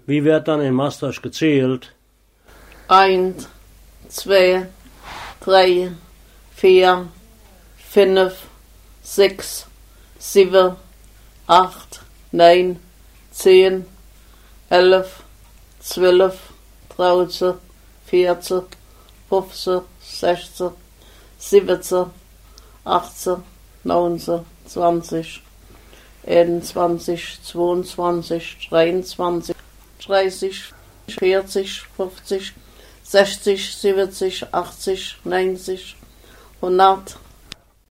Wie wird dann in Maastricht gezählt? 1, 2, 3, 4, 5, 6, 7, 8, 9, 10, 11, 12, 13, 14, 15, 16, 17, 18, 19, 20, 21, 22, 23, 30, 40, 50, 60, 70, 80, 90, 100,